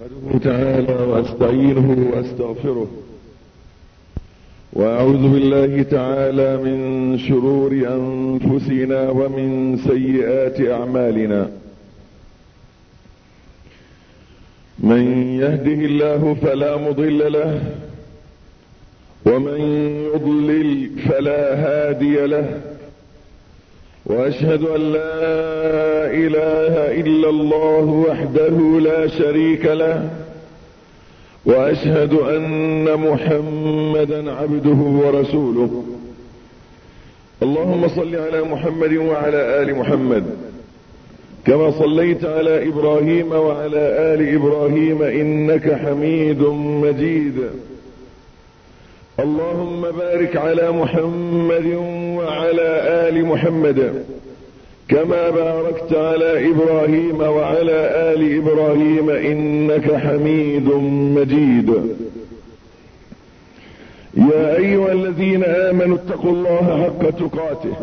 أحمده تعالى وأستعينه وأستغفره وأعوذ بالله تعالى من شرور أنفسنا ومن سيئات أعمالنا. من يهده الله فلا مضل له ومن يضلل فلا هادي له، وأشهد أن لا إله إلا الله وحده لا شريك له، وأشهد أن محمدا عبده ورسوله. اللهم صل على محمد وعلى آل محمد كما صليت على إبراهيم وعلى آل إبراهيم إنك حميد مجيد. اللهم بارك على محمد وعلى آل محمد كما باركت على إبراهيم وعلى آل إبراهيم إنك حميد مجيد. يا أيها الذين آمنوا اتقوا الله حق تقاته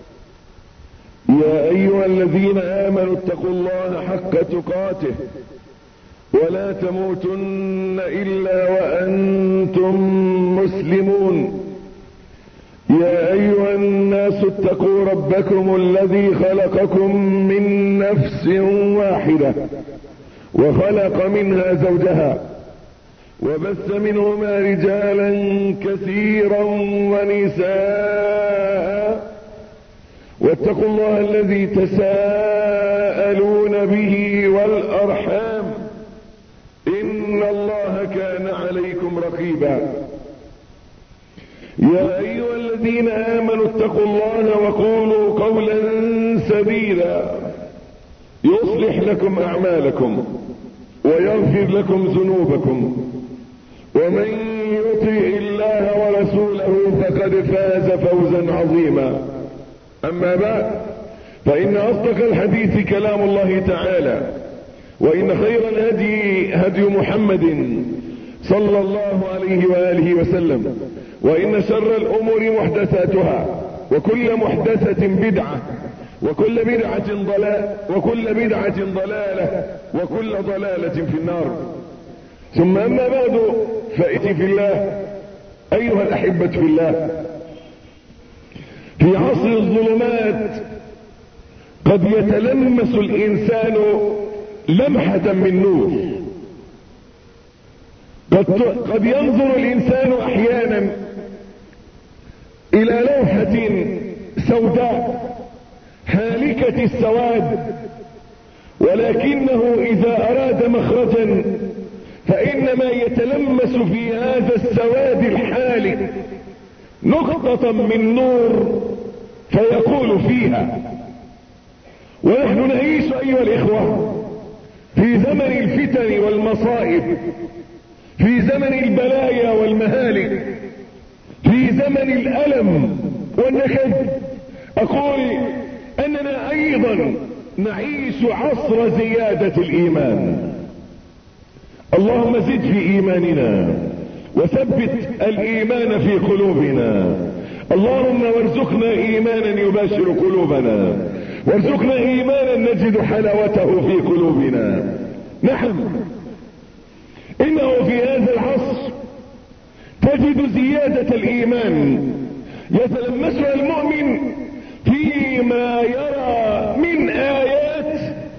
يا أيها الذين آمنوا اتقوا الله حق تقاته ولا تموتن إلا وأنتم مسلمون. يا أيها الناس اتقوا ربكم الذي خلقكم من نفس واحدة وخلق منها زوجها وبث منهما رجالا كثيرا ونساء، واتقوا الله الذي تساءلون به والأرحام إن الله كان عليكم رقيبا. يا أيها الذين آمنوا اتقوا الله وقولوا قولا سديدا يصلح لكم أعمالكم ويغفر لكم ذنوبكم، ومن يطع الله ورسوله فقد فاز فوزا عظيما. أما بعد، فإن أصدق الحديث كلام الله تعالى، وإن خير الهدي هدي محمد صلى الله عليه وآله وسلم، وإن شر الأمور محدثاتها، وكل محدثة بدعة، وكل بدعة ضلالة، وكل ضلالة في النار. ثم أما بعد، فإتي في الله أيها الأحبة في الله، في عصر الظلمات قد يتلمس الإنسان لمحة من نور. قد ينظر الإنسان أحيانا إلى لوحة سوداء هالكة السواد، ولكنه إذا أراد مخرجا فإنما يتلمس في هذا السواد الحالك نقطة من نور فيقول فيها. ونحن نعيش أيها الإخوة في زمن الفتن والمصائب، في زمن البلايا والمهالك، في زمن الألم والنكد. أقول أننا أيضا نعيش عصر زيادة الإيمان. اللهم زد في إيماننا وثبت الإيمان في قلوبنا. اللهم وارزقنا إيمانا يباشر قلوبنا، وارزقنا إيمانا نجد حلاوته في قلوبنا. نعم، إنه في هذا العصر تجد زيادة الإيمان يتلمسها المؤمن فيما يرى من آيات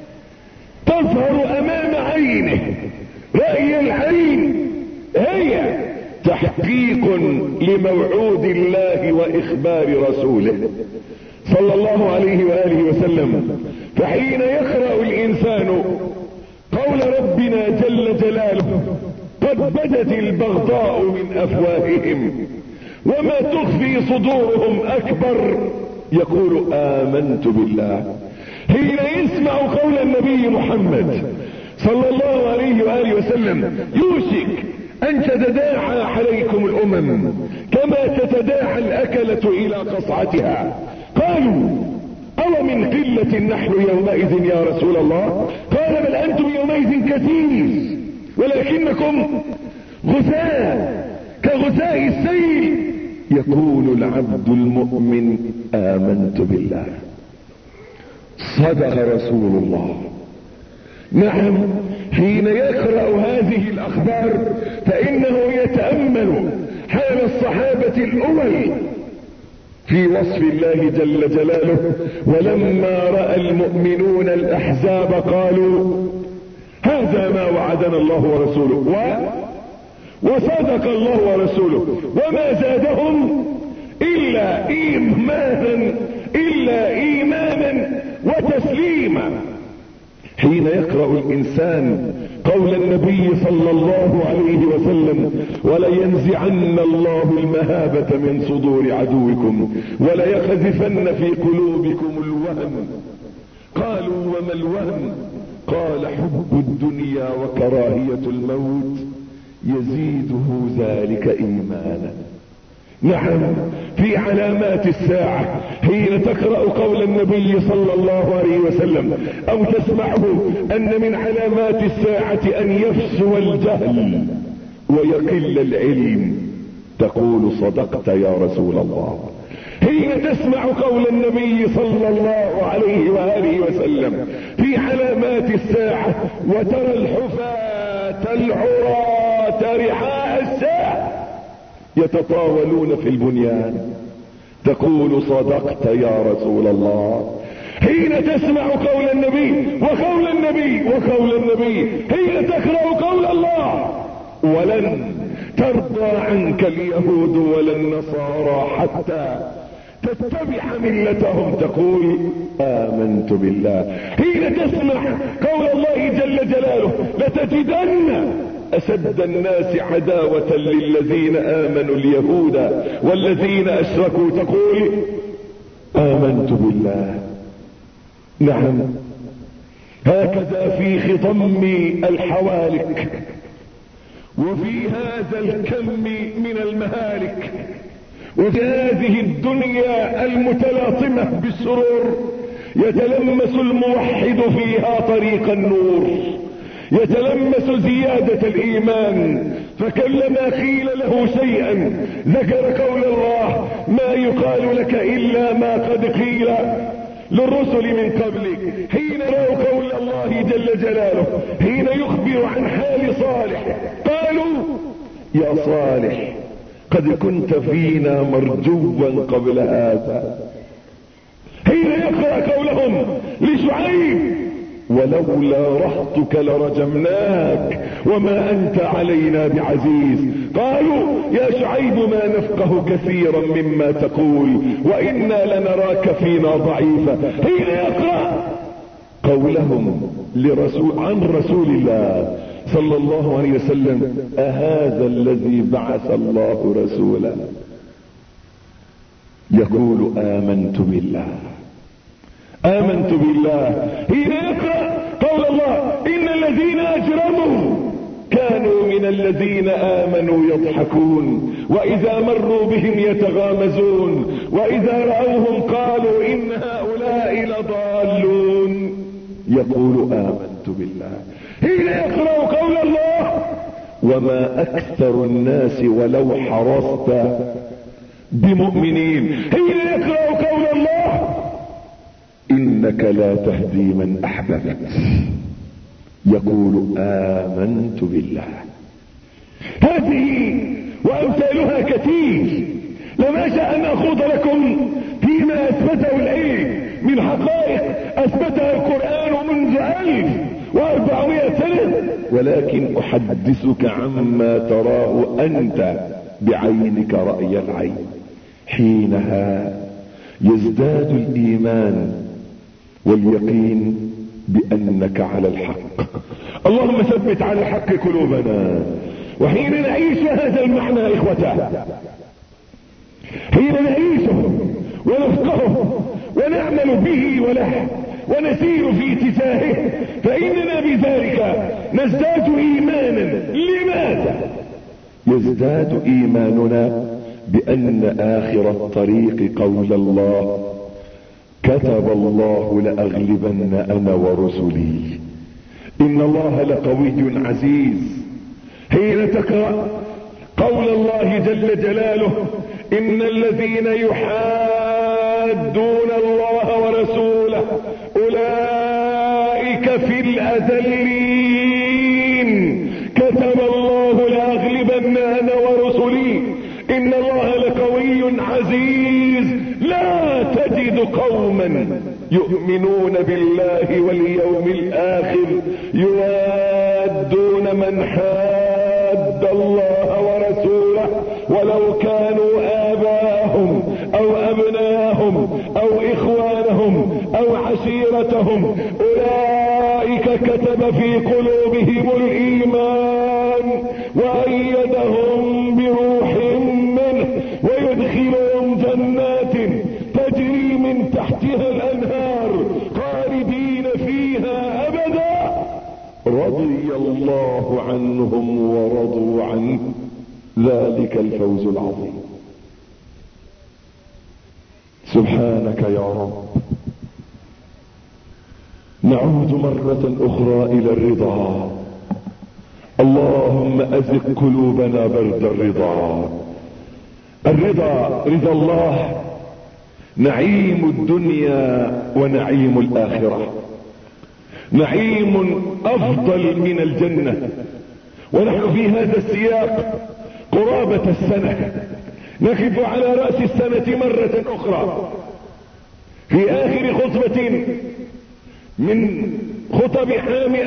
تظهر أمام عينه رأي العين، هي تحقيق لموعود الله وإخبار رسوله صلى الله عليه وآله وسلم. فحين يقرأ الإنسان قول ربنا جل جلاله قد بدت البغضاء من أفواههم وما تخفي صدورهم أكبر، يقول آمنت بالله. حين يسمع قول النبي محمد صلى الله عليه وآله وسلم يوشك أن تتداعى عليكم الأمم كما تتداعى الأكلة إلى قصعتها، قالوا أو من قلة نحن يومئذ يا رسول الله؟ قال بل أنتم يومئذ كثير ولكنكم غثاء كغثاء السيل. يقول العبد المؤمن آمنت بالله. صدق رسول الله. نعم، حين يقرأ هذه الأحبار فإنه يتأمل حال الصحابة الأول في وصف الله جل جلاله. ولما رأى المؤمنون الأحزاب قالوا هذا ما وعدنا الله ورسوله وصدق الله ورسوله وما زادهم إلا إيمانا وتسليما. حين يقرأ الإنسان قول النبي صلى الله عليه وسلم ولينزعن الله المهابة من صدور عدوكم وليقذفن في قلوبكم الوهن. قالوا وما الوهن؟ قال حب الدنيا وكراهية الموت يزيده ذلك إيمانا. نعم، في علامات الساعة حين تقرأ قول النبي صلى الله عليه وسلم او تسمعه ان من علامات الساعة ان يفسو الجهل ويقل العلم تقول صدقت يا رسول الله. حين تسمع قول النبي صلى الله عليه وآله وسلم في علامات الساعة وترى الحفاة العراة رعاء الساعة يتطاولون في البنيان تقول صدقت يا رسول الله. حين تسمع قول النبي وقول النبي حين تقرأ قول الله ولن ترضى عنك اليهود ولا النصارى حتى تتبع ملتهم تقول آمنت بالله. حين تسمع قول الله جل جلاله لتجدن أشد الناس عداوة للذين آمنوا اليهود والذين أشركوا تقول آمنت بالله. نعم، هكذا في خضم الحوالك وفي هذا الكم من المهالك وفي هذه الدنيا المتلاطمة بالسرور يتلمس الموحد فيها طريق النور، يتلمس زيادة الإيمان. فكلما قيل له شيئا ذكر قول الله ما يقال لك إلا ما قد قيل للرسل من قبلك. حين رأوا قول الله جل جلاله حين يخبر عن حال صالح قالوا يا صالح قد كنت فينا مرجوا قبل هذا. حين يقرأ قولهم لشعيب ولولا رهطك لرجمناك وما أنت علينا بعزيز. قالوا يا شعيب ما نفقه كثيرا مما تقول وإنا لنراك فينا ضعيفا. حين يقرأ قولهم عن رسول الله صلى الله عليه وسلم أهذا الذي بعث الله رسولا يقول آمنت بالله. حين يقرأ قول الله إن الذين أجرموا كانوا من الذين آمنوا يضحكون وإذا مروا بهم يتغامزون وإذا رأوهم قالوا إن هؤلاء لضالون يقول آمنت بالله. حين يقرأ قول الله وما أكثر الناس ولو حرصت بمؤمنين. حين يقرأ قول الله إنك لا تهدي من أحببت يقول آمنت بالله. هذه وأمثالها كثير لما شاء أن أخوض لكم فيما أثبته العلم من حقائق أثبتها القرآن منذ 1400 سنة، ولكن أحدثك عما تراه أنت بعينك رأي العين. حينها يزداد الإيمان واليقين بأنك على الحق. اللهم ثبت على الحق قلوبنا. وحين نعيش هذا المعنى إخوته، حين نعيشه ونفقهه ونعمل به وله ونسير في اتجاهه فإننا بذلك نزداد إيمانا. لماذا؟ يزداد إيماننا بأن آخر الطريق قول الله كتب الله لأغلبن أنا ورسلي إن الله لقوي عزيز. حين تقرأ قول الله جل جلاله إن الذين يحادون الله ورسوله أولئك في الأذلين كتب الله قلنا انا ورسلي ان الله لقوي عزيز لا تجد قوما يؤمنون بالله واليوم الاخر يوادون من حاد الله ورسوله ولو كانوا آباءهم او ابناءهم او اخوانهم او عشيرتهم اولئك كتب في قلوبهم الايمان وايدهم بروح منه ويدخلهم جنات تجري من تحتها الانهار خالدين فيها ابدا رضي الله عنهم ورضوا عنه ذلك الفوز العظيم. سبحانك يا رب. نعود مرة اخرى الى الرضا. اللهم ازق قلوبنا برد الرضا. الرضا رضا الله نعيم الدنيا ونعيم الاخرة، نعيم افضل من الجنة. ونحن في هذا السياق قرابة السنة، نقف على رأس السنة مرة اخرى في اخر خطبة من خطب عام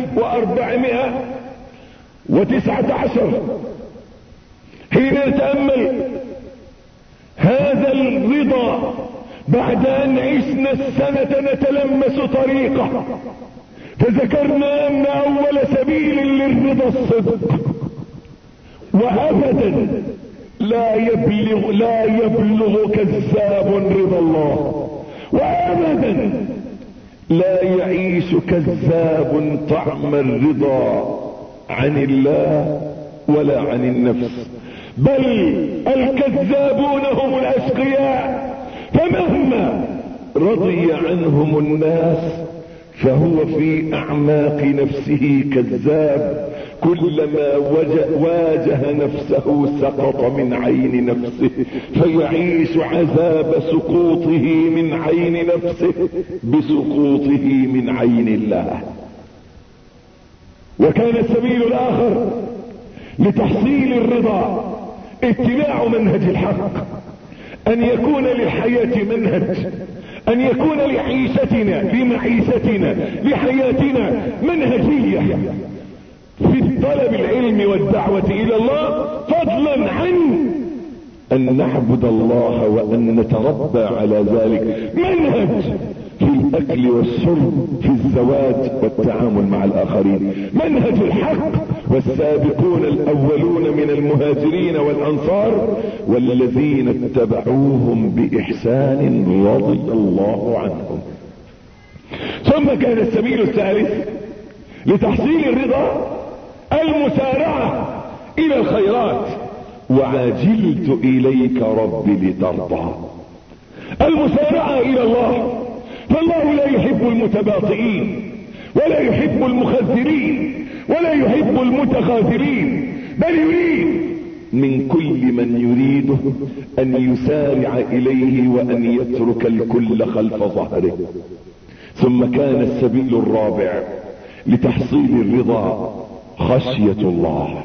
1419 حين نتأمل هذا الرضا بعد ان عشنا السنة نتلمس طريقه. فذكرنا ان اول سبيل للرضا الصدق، وابدا لا يبلغ كذاب رضا الله، وابدا لا يعيش كذاب طعم الرضا عن الله ولا عن النفس، بل الكذابون هم الاشقياء. فمهما رضي عنهم الناس فهو في اعماق نفسه كذاب، كلما واجه نفسه سقط من عين نفسه فيعيش عذاب سقوطه من عين نفسه بسقوطه من عين الله. وكان السبيل الاخر لتحصيل الرضا اتباع منهج الحق، ان يكون للحياة منهج، ان يكون لعيشتنا لمعيشتنا لحياتنا منهجية في طلب العلم والدعوة الى الله، فضلا عن ان نعبد الله وان نتربى على ذلك، منهج في الاكل والشرب، في الزواج والتعامل مع الاخرين، منهج الحق. والسابقون الاولون من المهاجرين والانصار والذين اتبعوهم باحسان رضي الله عنهم. ثم كان السبيل الثالث لتحصيل الرضا المسارعة الى الخيرات، وعجلت اليك ربي لترضى. المسارعة الى الله، فالله لا يحب المتباطئين ولا يحب المخذرين ولا يحب المتخاذلين، بل يريد من كل من يريده ان يسارع اليه وان يترك الكل خلف ظهره. ثم كان السبيل الرابع لتحصيل الرضا خشية الله.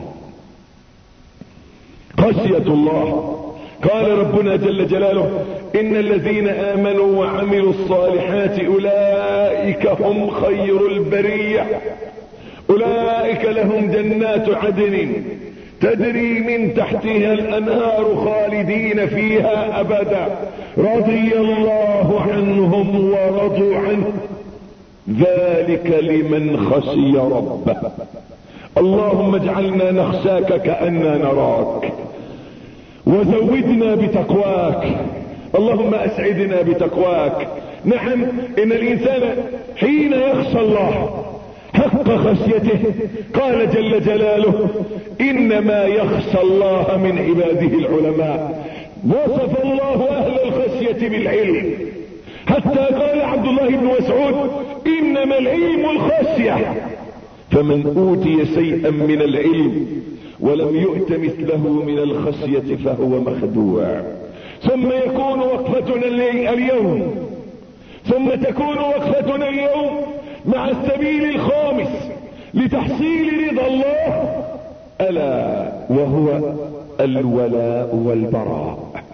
خشية الله. قال ربنا جل جلاله ان الذين امنوا وعملوا الصالحات اولئك هم خير البرية، اولئك لهم جنات عدن تجري من تحتها الانهار خالدين فيها ابدا رضي الله عنهم ورضوا عنه ذلك لمن خشي ربه. اللهم اجعلنا نخشاك كأننا نراك، وزودنا بتقواك، اللهم اسعدنا بتقواك. نعم، ان الانسان حين يخشى الله حق خشيته قال جل جلاله انما يخشى الله من عباده العلماء. وصف الله اهل الخشية بالعلم، حتى قال عبد الله بن مسعود انما العلم الخشية، فمن اوتي شيئا من العلم ولم يؤت مثله من الخشية فهو مخدوع. ثم يكون وقفتنا اليوم، ثم تكون وقفتنا اليوم مع السبيل الخامس لتحصيل رضا الله، ألا وهو الولاء والبراء.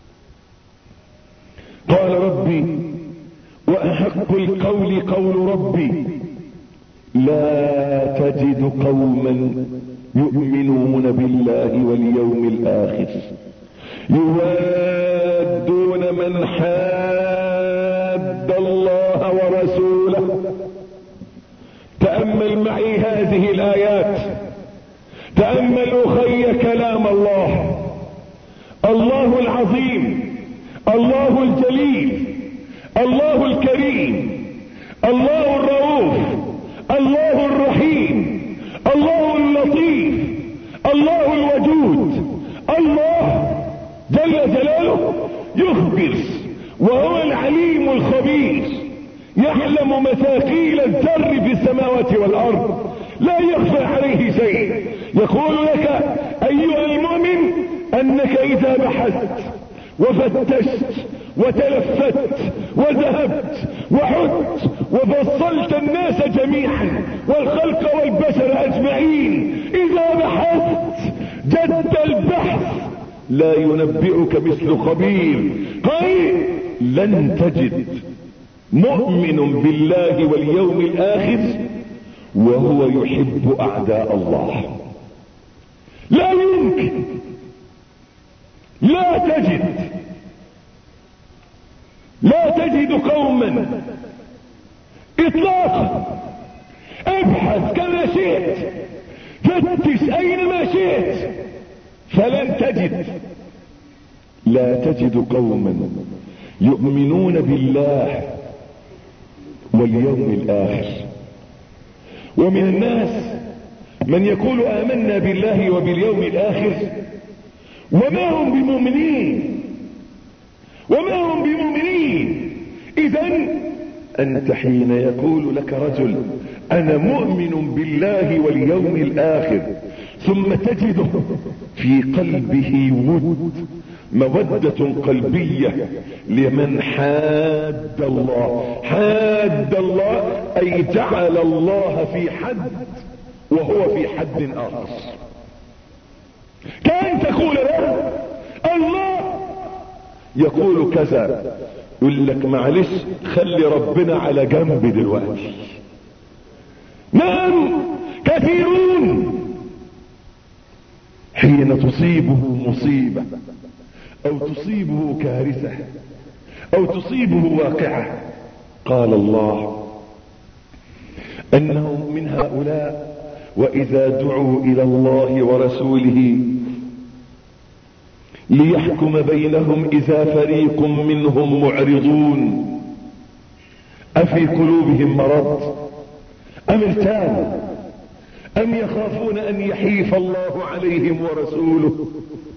قال ربي وأحق القول قول ربي لا تجد قوما يؤمنون بالله واليوم الآخر يوادون من حاد الله ورسوله. تأمل معي هذه الآيات، تأمل أخي كلام الله. الله العظيم، الله الجليل، الله الكريم، الله الرؤوف، الله الرحيم، الله اللطيف، الله الودود، الله جل جلاله يخبر وهو العليم الخبير، يعلم مثاقيل الذر في السماوات والأرض، لا يخفى عليه شيء. يقول لك أيها المؤمن أنك إذا بحثت وفتشت وتلفت وذهبت وحدت وفصلت الناس جميعا والخلق والبشر أجمعين، إذا بحثت جد البحث لا ينبئك مثل خبير. قال لن تجد مؤمن بالله واليوم الآخر وهو يحب أعداء الله. لا يمكن، لا تجد قوما اطلاقا. ابحث كما شئت، فتش اينما شئت، فلن تجد. لا تجد قوما يؤمنون بالله واليوم الآخر. ومن الناس من يقول آمنا بالله وباليوم الآخر وما هم بمؤمنين. إذن أنت حين يقول لك رجل أنا مؤمن بالله واليوم الآخر ثم تجده في قلبه مودة قلبية لمن حاد الله. حاد الله أي جعل الله في حد وهو في حد آخر. كأن تقول له الله يقول كذا، يقول لك معلش خلي ربنا على جنب دلوقتي. نعم كثيرون حين تصيبه مصيبة او تصيبه كارثة او تصيبه واقعة قال الله انهم من هؤلاء واذا دعوا الى الله ورسوله ليحكم بينهم اذا فريق منهم معرضون افي قلوبهم مرض ام ارتابوا ام يخافون ان يحيف الله عليهم ورسوله.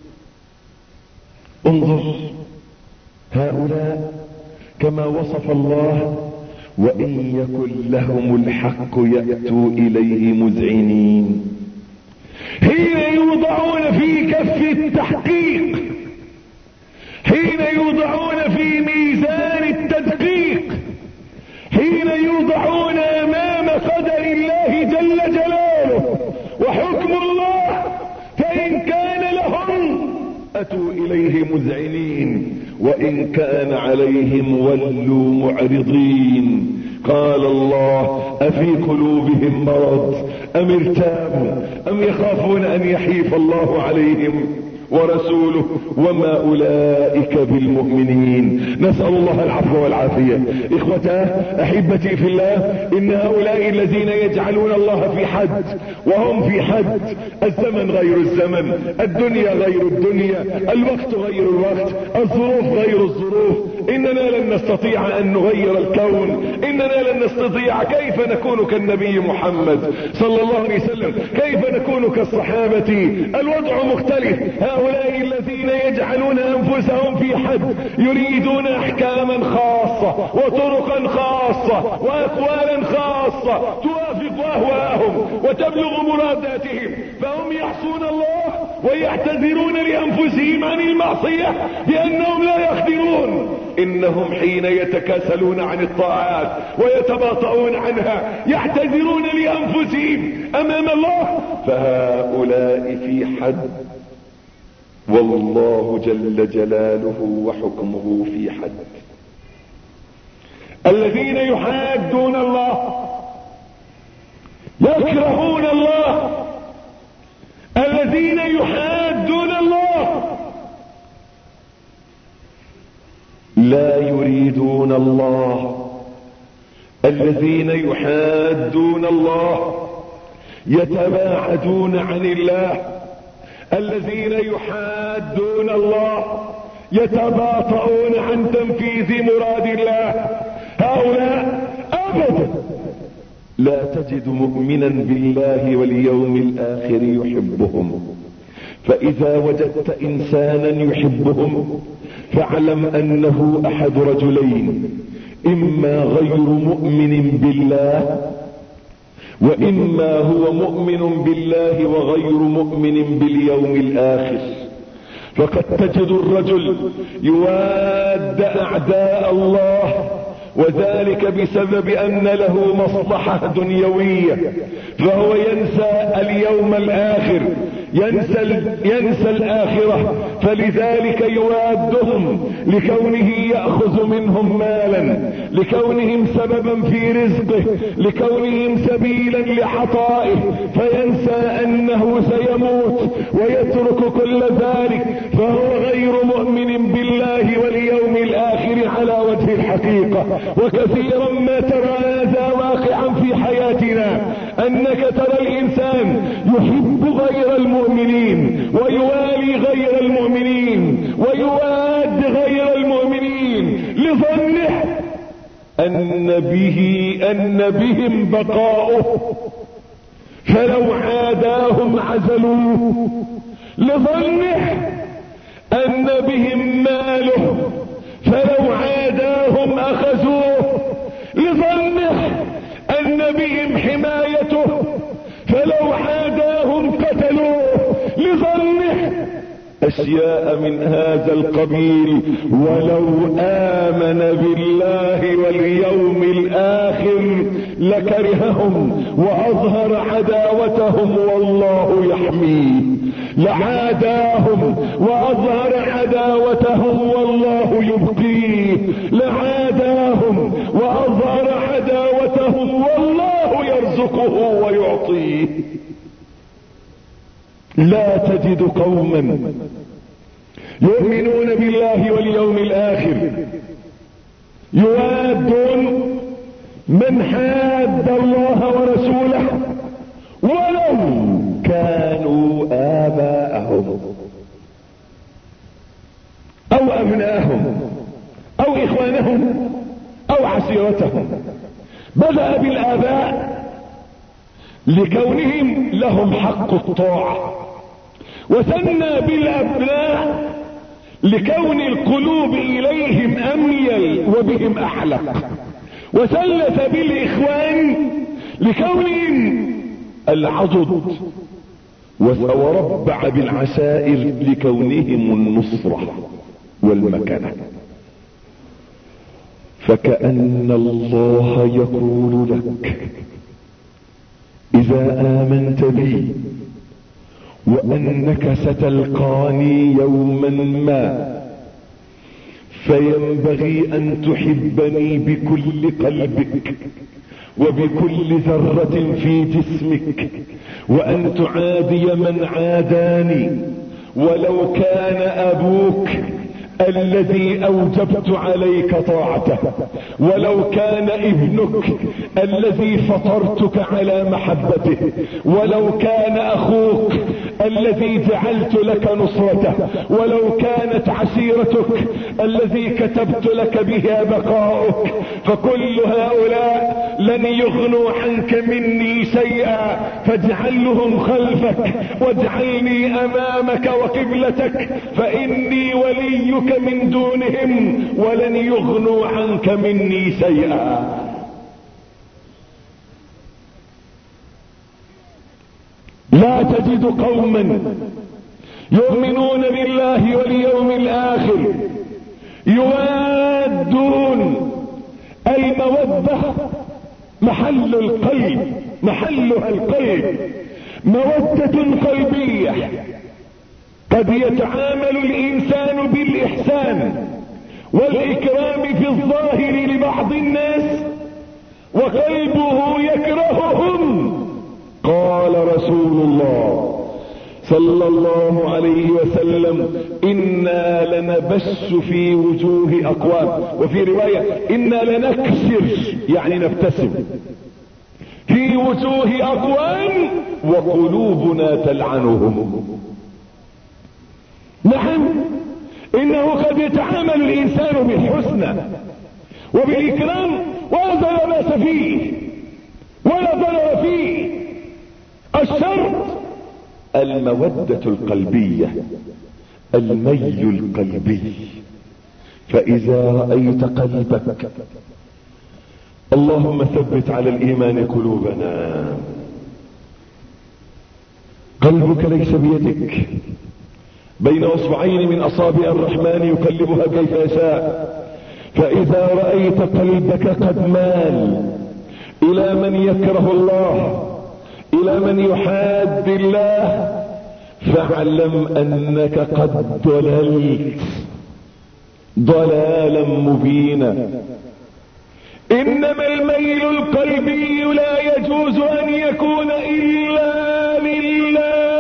انظر هؤلاء كما وصف الله وان يكن لهم الحق يأتوا اليه مذعنين. حين يوضعون في كف التحقيق، حين يوضعون في ميزان التدقيق، حين يوضعون امام قدر الله جل جلاله وحكم الله، فان كان لهم اتوا اليه مذعنين وان كان عليهم ولوا معرضين. قال الله افي قلوبهم مرض ام ارتابوا ام يخافون ان يحيف الله عليهم ورسوله وما اولئك بالمؤمنين. نسأل الله العفو والعافية. اخوتاه احبتي في الله، ان هؤلاء الذين يجعلون الله في حد وهم في حد، الزمن غير الزمن، الدنيا غير الدنيا، الوقت غير الوقت، الظروف غير الظروف. اننا لن نستطيع ان نغير الكون، اننا لن نستطيع. كيف نكون كالنبي محمد صلى الله عليه وسلم؟ كيف نكون كالصحابة؟ الوضع مختلف. هؤلاء الذين يجعلون انفسهم في حد يريدون احكاما خاصة وطرقا خاصة واقوالا خاصة توافق اهواءهم وتبلغ مراداتهم، فهم يعصون الله ويعتذرون لأنفسهم عن المعصية بأنهم لا يقدرون. إنهم حين يتكاسلون عن الطاعات ويتباطؤون عنها يعتذرون لأنفسهم أمام الله، فهؤلاء في حد، والله جل جلاله وحكمه في حد. الذين يحادون الله، يكرهون الله، الذين يحادون الله لا يريدون الله. الذين يحادون الله يتباعدون عن الله. الذين يحادون الله يتباطؤون عن تنفيذ مراد الله. هؤلاء أبدا لا تجد مؤمنا بالله واليوم الآخر يحبهم. فإذا وجدت إنسانا يحبهم فاعلم أنه أحد رجلين: إما غير مؤمن بالله، وإما هو مؤمن بالله وغير مؤمن باليوم الآخر. فقد تجد الرجل يواد أعداء الله، وذلك بسبب أن له مصلحة دنيوية، فهو ينسى اليوم الآخر، ينسى الآخرة، فلذلك يوادهم لكونه يأخذ منهم مالا، لكونهم سببا في رزقه، لكونهم سبيلا لعطائه، فينسى أنه سيموت ويترك كل ذلك، فهو غير مؤمن بالله واليوم الآخر على وجه الحقيقة. وكثيرا ما ترى هذا واقعا في حياتنا، أنك ترى الإنسان يحب غير المؤمنين ويوالي غير المؤمنين ويواد غير المؤمنين لظنه أن بهم بقاؤه، فلو عاداهم عزلوه، لظنه أن بهم ماله، فلو عاداهم أخذوه، لظنه أن بهم حمايته، فلو عاداهم قتلوه، لظنه أشياء من هذا القبيل. ولو آمن بالله واليوم الآخر لكرههم وأظهر عداوتهم والله يحميه، لعاداهم وأظهر عداوتهم والله يبقيه، لعاداهم وأظهر عداوتهم والله يرزقه ويعطيه. لا تجد قوما يؤمنون بالله واليوم الآخر يوادون من حاد الله ورسوله ولو كانوا آباءهم أو أبناءهم أو إخوانهم أو عشيرتهم. بدأ بالآباء لكونهم لهم حق الطاعة، وثنى بالأبناء لكون القلوب إليهم أميل وبهم أحلق، وثلث بالإخوان لكونهم العضد، وربع بالعشائر لكونهم النصرة والمكانة. فكأن الله يقول لك: إذا آمنت بي وأنك ستلقاني يوما ما، فينبغي أن تحبني بكل قلبك وبكل ذرة في جسمك، وأن تعادي من عاداني، ولو كان أبوك الذي أوجبت عليك طاعته، ولو كان ابنك الذي فطرتك على محبته، ولو كان أخوك الذي جعلت لك نصرته، ولو كانت عشيرتك الذي كتبت لك بها بقاؤك، فكل هؤلاء لن يغنوا عنك مني شيئا، فاجعلهم خلفك واجعلني أمامك وقبلتك، فإني وليك من دونهم ولن يغنوا عنك مني شيئا. لا تجد قوما يؤمنون بالله واليوم الآخر، يوادون. المودة محل القلب، محلها القلب، مودة قلبية. قد يتعامل الإنسان بالإحسان والإكرام في الظاهر لبعض الناس وقلبه يكرههم. قال رسول الله صلى الله عليه وسلم: إنا لنبش في وجوه أقوام، وفي رواية: إنا لنكسر، يعني نبتسم في وجوه أقوام وقلوبنا تلعنهم. نعم، إنه قد يتعامل الإنسان بالحسنى وبالإكرام ولا لا بأس فيه ولا ضرر فيه. الشرط المودة القلبية، الميل القلبي. فإذا رأيت قلبك، اللهم ثبت على الإيمان قلوبنا. قلبك ليس بيدك، بين أصبعين من أصابع الرحمن يقلبها كيف يشاء. فإذا رأيت قلبك قد مال إلى من يكره الله، إلى من يحاد الله، فاعلم أنك قد ضللت ضلالا مبينا. إنما الميل القلبي لا يجوز أن يكون إلا لله.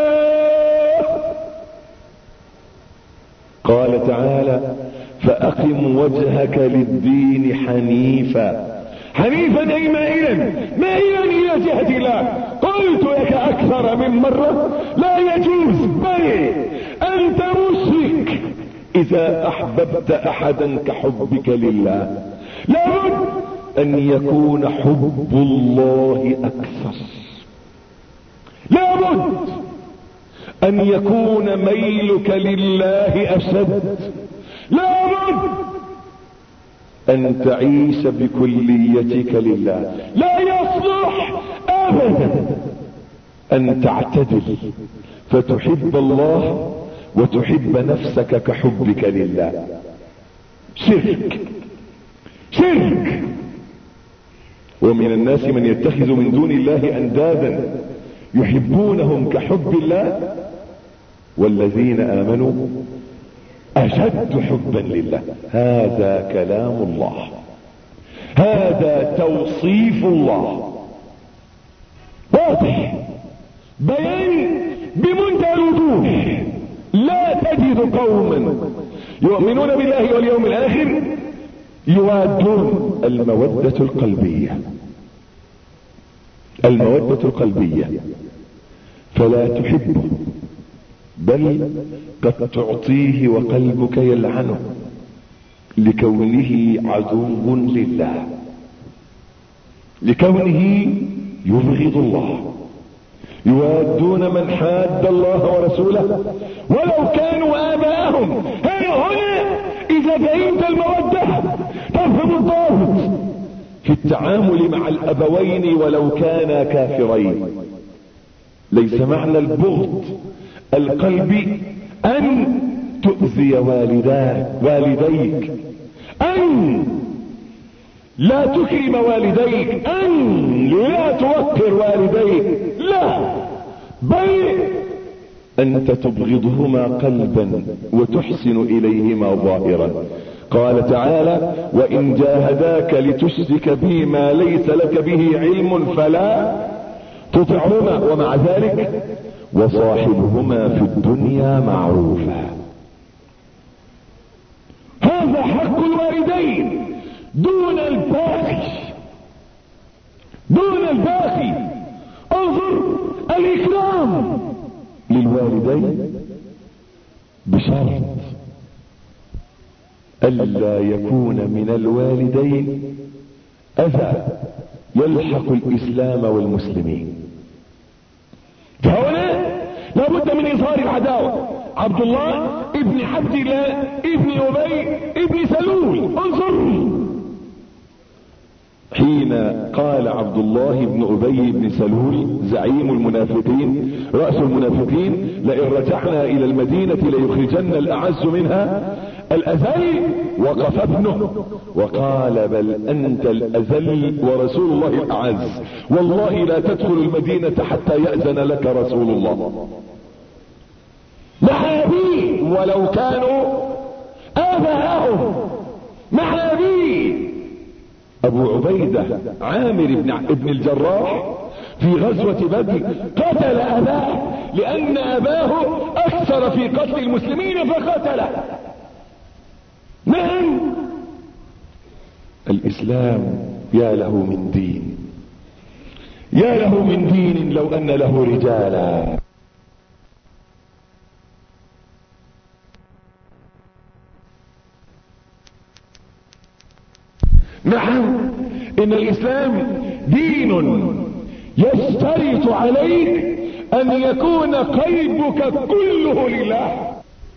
قال تعالى: فأقم وجهك للدين حنيفا. حنيفا أي مائلا إلى جهة الله. قلت لك أكثر من مرة: لا يجوز، بل أنت مشرك إذا أحببت أحدا كحبك لله. لابد أن يكون حب الله أكثر، لابد أن يكون ميلك لله أشد، لابد أن تعيش بكليتك لله. لا يصلح أبدا أن تعتدل فتحب الله وتحب نفسك كحبك لله. شرك شرك. ومن الناس من يتخذ من دون الله أندادا يحبونهم كحب الله والذين آمنوا أشد حبا لله. هذا كلام الله، هذا توصيف الله، واضح بيان بمنتهى الوضوح. لا تجد قوما يؤمنون بالله واليوم الآخر يوادون. المودة القلبية، المودة القلبية، فلا تحبه بل قد تعطيه وقلبك يلعنه لكونه عدو لله، لكونه يبغض الله. يوادون من حاد الله ورسوله ولو كانوا آباءهم. هنا إذا فهمت المودة تفهم الضابط في التعامل مع الأبوين ولو كانا كافرين. ليس معنى البغض القلبي أن تؤذي والديك، أن لا تكرم والديك، أن لا توقر والديك، لا، بل أنت تبغضهما قلبا وتحسن إليهما ظاهرا. قال تعالى: وإن جاهداك لتشرك بي ما ليس لك به علم فلا تطعهما، ومع ذلك وصاحبهما في الدنيا معروفا. هذا حق الوالدين دون الباقي، دون الباقي. انظر الإكرام للوالدين بشرط ألا يكون من الوالدين أذى يلحق الإسلام والمسلمين. فهنا لابد من إظهار العداوة. عبد الله ابن عبد الله ابن أبي ابن سلول، انظر حين قال عبد الله بن أبي بن سلول زعيم المنافقين رأس المنافقين: لئن رجعنا إلى المدينة ليخرجن الأعز منها الأذل، وقف ابنه وقال: بل أنت الأذل ورسول الله الأعز، والله لا تدخل المدينة حتى يأذن لك رسول الله. مع أبيه ولو كانوا آباءهم، مع أبيه. أبو عبيدة عامر بن الجراح في غزوة بدر قتل أباه لأن أباه أكثر في قتل المسلمين فقتله. نعم، الإسلام يا له من دين، يا له من دين لو أن له رجالا. نعم، إن الإسلام دين يشترط عليك أن يكون قلبك كله لله،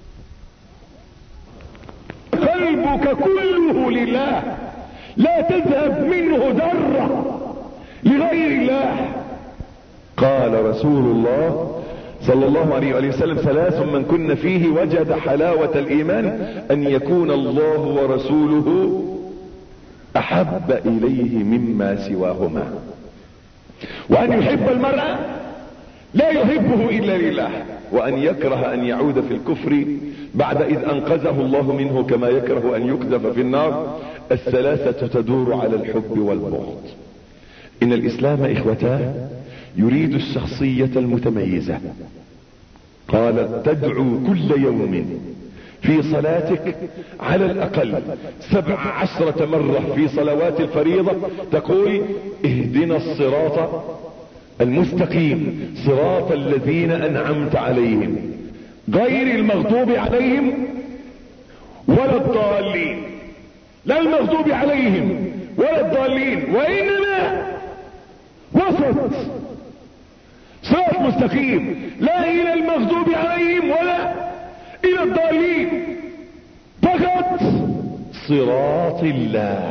قلبك كله لله، لا تذهب منه ذرة لغير الله. قال رسول الله صلى الله عليه وسلم: ثلاث من كن فيه وجد حلاوة الإيمان: أن يكون الله ورسوله أحب إليه مما سواهما، وأن يحب المرء لا يحبه إلا لله، وأن يكره أن يعود في الكفر بعد إذ أنقذه الله منه كما يكره أن يقذف في النار. الثلاثة تدور على الحب والبغض. إن الإسلام إخوتاه يريد الشخصية المتميزة. قال: تدعو كل يوم في صلاتك على الأقل 17 مرة في صلوات الفريضة تقول: اهدنا الصراط المستقيم صراط الذين أنعمت عليهم غير المغضوب عليهم ولا الضالين. لا المغضوب عليهم ولا الضالين، وإنما وسط صراط مستقيم، لا إلى المغضوب عليهم ولا إلى الضالين، فقط صراط الله.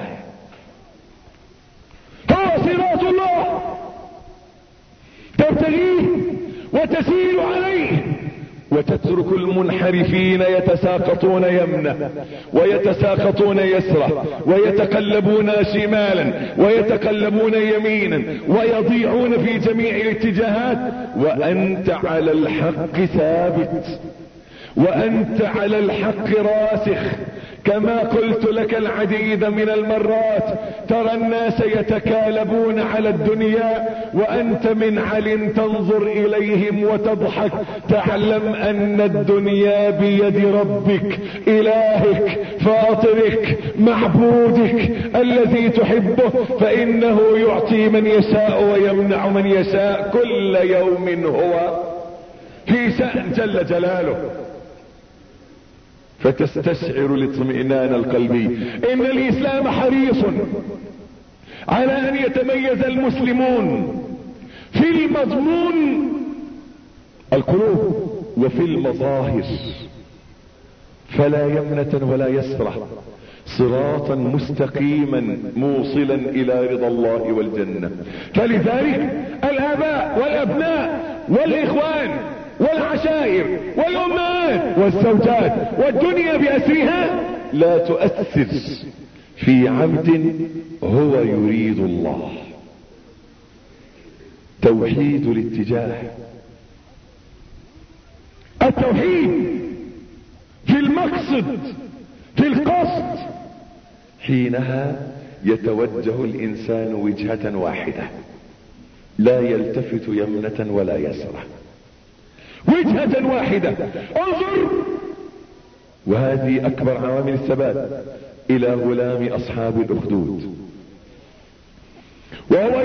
هو صراط الله تبتغيه وتسير عليه، وتترك المنحرفين يتساقطون يمنه ويتساقطون يسره ويتقلبون شمالا ويتقلبون يمينا ويضيعون في جميع الاتجاهات، وأنت على الحق ثابت، وأنت على الحق راسخ. كما قلت لك العديد من المرات: ترى الناس يتكالبون على الدنيا وأنت من عل تنظر إليهم وتضحك، تعلم أن الدنيا بيد ربك إلهك فاطرك معبودك الذي تحبه، فإنه يعطي من يشاء ويمنع من يشاء، كل يوم هو في شأن جل جلاله. فتستشعر الاطمئنان القلبي. إن الإسلام حريص على أن يتميز المسلمون في المضمون القلوب وفي المظاهر، فلا يمنة ولا يسرة، صراطا مستقيما موصلا إلى رضا الله والجنة. فلذلك الآباء والأبناء والإخوان والعشائر والأمهات والزوجات والدنيا بأسرها لا تؤثر في عبد هو يريد الله. توحيد الاتجاه، التوحيد في المقصد في القصد، حينها يتوجه الإنسان وجهة واحدة، لا يلتفت يمنة ولا يسرة، وجهة واحدة. انظر، وهذه أكبر عوامل الثبات، إلى غلام أصحاب الأخدود وهو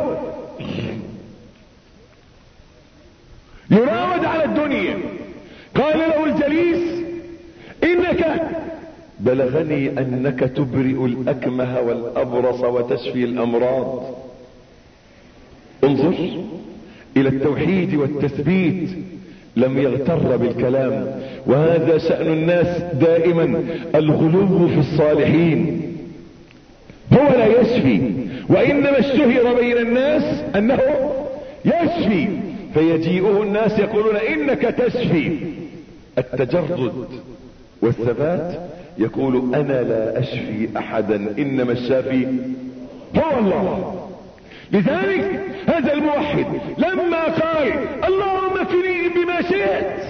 يراود على الدنيا. قال له الجليس: إنك بلغني أنك تبرئ الأكمه والأبرص وتشفي الأمراض. انظر إلى التوحيد والتثبيت، لم يغتر بالكلام. وهذا شأن الناس دائما، الغلو في الصالحين. هو لا يشفي وإنما اشتهر بين الناس أنه يشفي، فيجيئه الناس يقولون إنك تشفي. التجرد والثبات يقول أنا لا أشفي أحدا، إنما الشافي هو الله. لذلك هذا الموحد لما قال اللهم اكفني بما شئت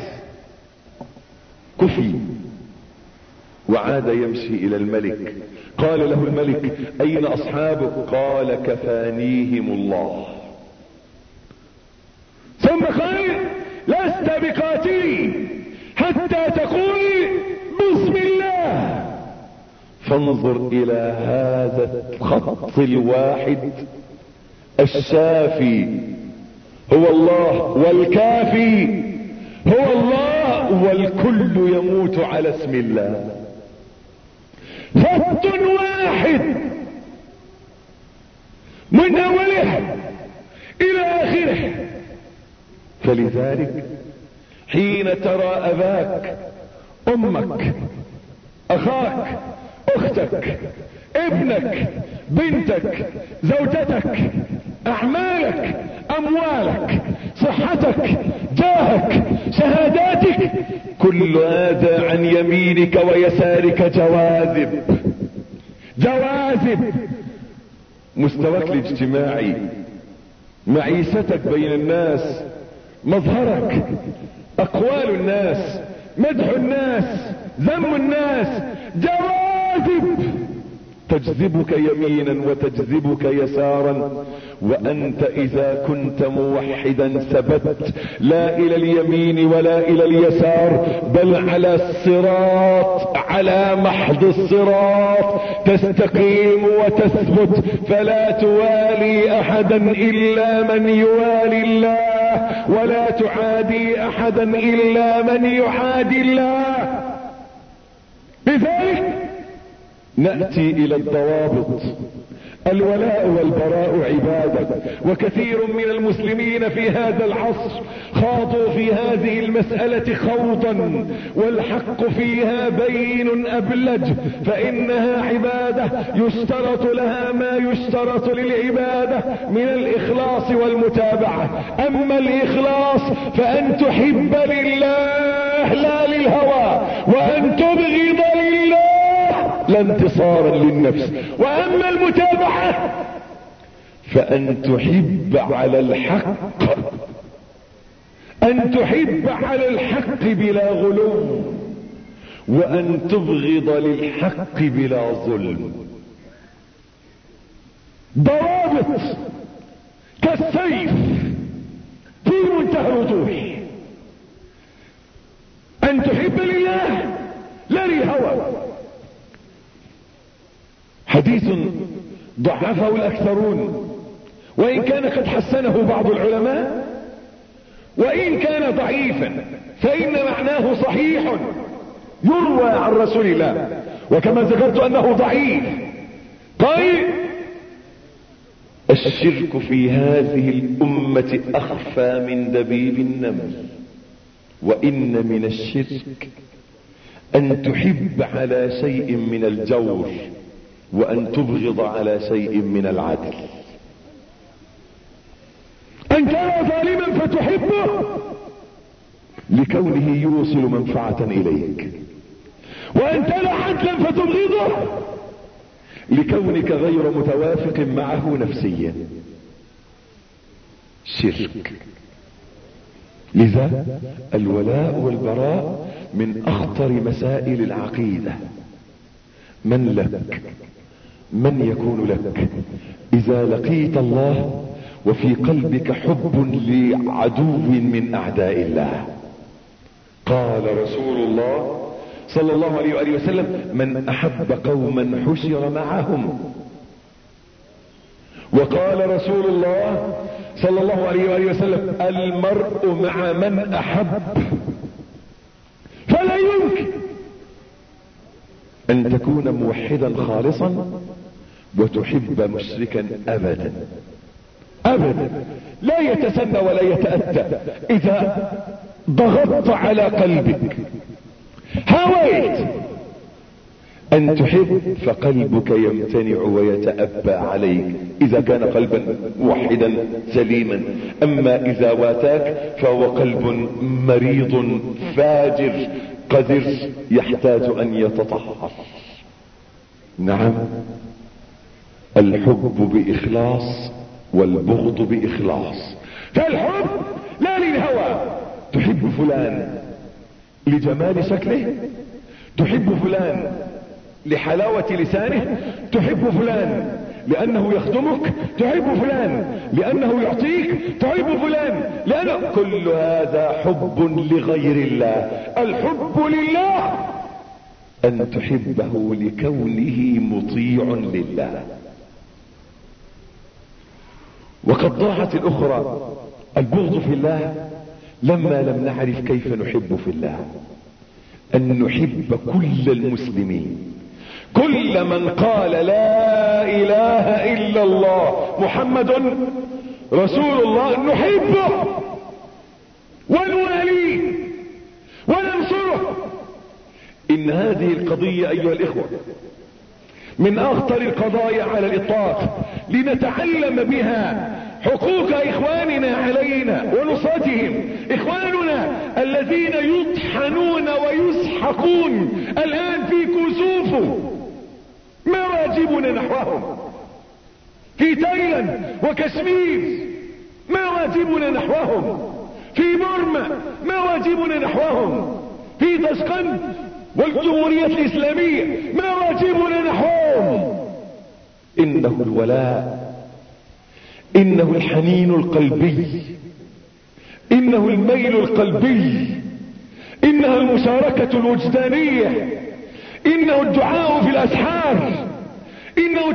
كفي، وعاد يمشي إلى الملك. قال له الملك أين أصحابك؟ قال كفانيهم الله. ثم قال لست بقاتلي حتى تقول بسم الله. فانظر إلى هذا الخط الواحد، الشافي هو الله، والكافي هو الله، والكل يموت على اسم الله. خط واحد من أوله إلى آخره. فلذلك حين ترى أباك، أمك، أخاك، أختك، ابنك، بنتك، زوجتك، أعمالك، أموالك، صحتك، جاهك، شهاداتك، كل هذا عن يمينك ويسارك جواذب. جواذب. مستواك الاجتماعي، معيشتك بين الناس، مظهرك، أقوال الناس، مدح الناس، ذم الناس، جواذب تجذبك يمينا وتجذبك يسارا. وأنت إذا كنت موحدا ثبت لا إلى اليمين ولا إلى اليسار، بل على الصراط، على محض الصراط تستقيم وتثبت، فلا توالي أحدا إلا من يوالي الله، ولا تعادي أحدا إلا من يعادي الله. بذلك نأتي إلى الضوابط. الولاء والبراء عبادة، وكثير من المسلمين في هذا العصر خاضوا في هذه المسألة خوضا، والحق فيها بين أبلج، فإنها عبادة يشترط لها ما يشترط للعبادة من الإخلاص والمتابعة. أما الإخلاص فأن تحب لله لا للهوى، وأن تبغض لله لا انتصارا للنفس. وأما المتابعة فأن تحب على الحق، أن تحب على الحق بلا غلو، وأن تبغض للحق بلا ظلم. ضوابط كالسيف في منتهى الوضوح. أن تحب لله لا للهوى. حديث ضعفه الأكثرون، وإن كان قد حسنه بعض العلماء، وإن كان ضعيفا فإن معناه صحيح يروى عن رسول الله، وكما ذكرت أنه ضعيف. قال الشرك في هذه الأمة أخفى من دبيب النمل، وإن من الشرك أن تحب على شيء من الجور، وأن تبغض على شيء من العدل. أن كان ظالما فتحبه لكونه يوصل منفعة إليك، وأن كان عدلا فتبغضه لكونك غير متوافق معه نفسيا. شرك. لذا الولاء والبراء من أخطر مسائل العقيدة. من لك؟ من يكون لك إذا لقيت الله وفي قلبك حب لعدو من أعداء الله؟ قال رسول الله صلى الله عليه وآله وسلم من أحب قوما حشر معهم. وقال رسول الله صلى الله عليه وآله وسلم المرء مع من أحب. فلا يمكن أن تكون موحدا خالصا وتحب مشركا أبدا أبدا. لا يتسنى ولا يتأتى. إذا ضغطت على قلبك، هويت ان تحب فقلبك يمتنع ويتأبى عليك اذا كان قلبا موحدا سليما. اما اذا واتاك فهو قلب مريض فاجر قذر يحتاج ان يتطهر. نعم، الحب بإخلاص والبغض بإخلاص. فالحب لا للهوى، تحب فلان لجمال شكله، تحب فلان لحلاوة لسانه، تحب فلان لأنه يخدمك، تحب فلان لأنه يعطيك، تحب فلان لأنه كل هذا حب لغير الله. الحب لله أن تحبه لكونه مطيع لله. وقد ضاعت الأخرى البغض في الله لما لم نعرف كيف نحب في الله. أن نحب كل المسلمين، كل من قال لا إله إلا الله محمد رسول الله نحبه ونواليه وننصره. إن هذه القضية أيها الإخوة من أخطر القضايا على الإطلاق، لنتعلم بها حقوق إخواننا علينا ونصرتهم. إخواننا الذين يطحنون ويسحقون الآن في كسوف، ما واجبنا نحوهم؟ في تايلاند وكشمير ما واجبنا نحوهم؟ في بورما ما واجبنا نحوهم؟ في تاشقند والجمهورية الإسلامية ما واجبنا نحوهم؟ إنه الولاء، إنه الحنين القلبي، إنه الميل القلبي، إنها المشاركة الوجدانية، إنه الدعاء في الأسحار، إنه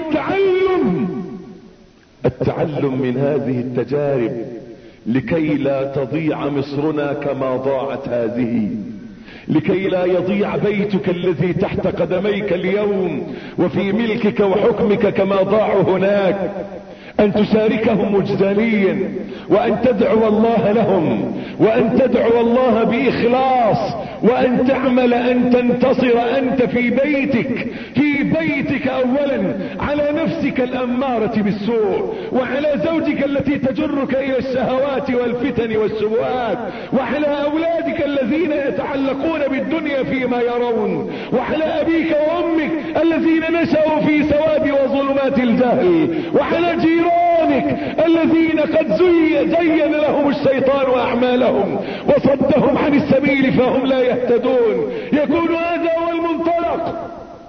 التعلم من هذه التجارب لكي لا تضيع مصرنا كما ضاعت هذه، لكي لا يضيع بيتك الذي تحت قدميك اليوم وفي ملكك وحكمك كما ضاعوا هناك. أن تشاركهم وجدانيا، وأن تدعو الله لهم، وأن تدعو الله بإخلاص، وأن تعمل أن تنتصر أنت في بيتك أولا على نفسك الأمارة بالسوء، وعلى زوجك التي تجرك إلى الشهوات والفتن والشبهات، وعلى أولادك الذين يتعلقون بالدنيا فيما يرون، وعلى أبيك وأمك الذين نشأوا في سواد وظلمات الجهل، وعلى جيرانك الذين قد زين لهم الشيطان أعمالهم وصدهم عن السبيل فهم لا يهتدون. يكون هذا هو المنطلق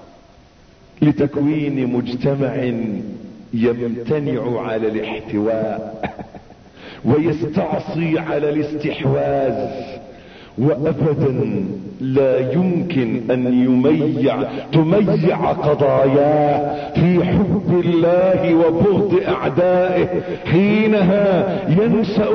لتكوين مجتمع يمتنع على الاحتواء ويستعصي على الاستحواذ، وابدا لا يمكن ان تميع قضاياه في حب الله وبغض اعدائه. حينها ينشأ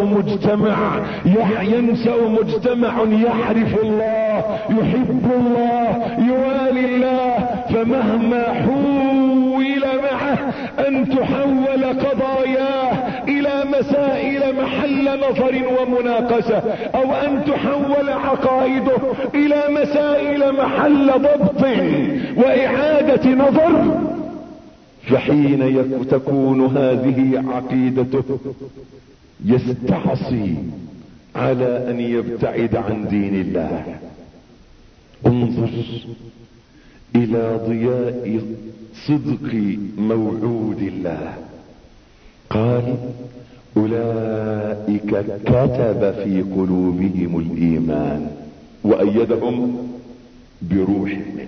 مجتمع يعرف الله، يحب الله، يوالي الله، فمهما حول معه ان تحول قضاياه الى مسائل محل نظر ومناقشة، او ان تحول عقائده الى مسائل محل ضبط واعادة نظر، فحين تكون هذه عقيدته يستعصي على ان يبتعد عن دين الله. انظر الى ضياء صدق موعود الله، قال اولئك كتب في قلوبهم الايمان وايدهم بروح منه.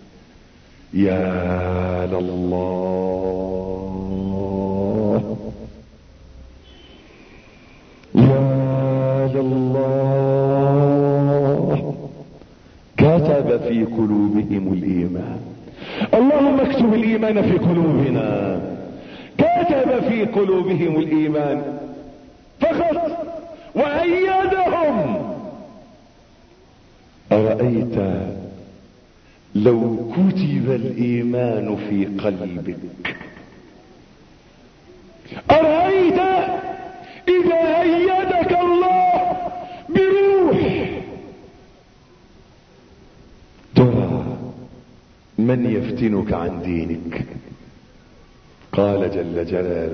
يا لله، يا لله، كتب في قلوبهم الايمان. اللهم اكتب الايمان في قلوبنا. كتب في قلوبهم الايمان فقط وايدهم. ارايت لو كتب الايمان في قلبك، ارايت اذا ايدك الله بروح، ترى من يفتنك عن دينك؟ قال جل جلاله: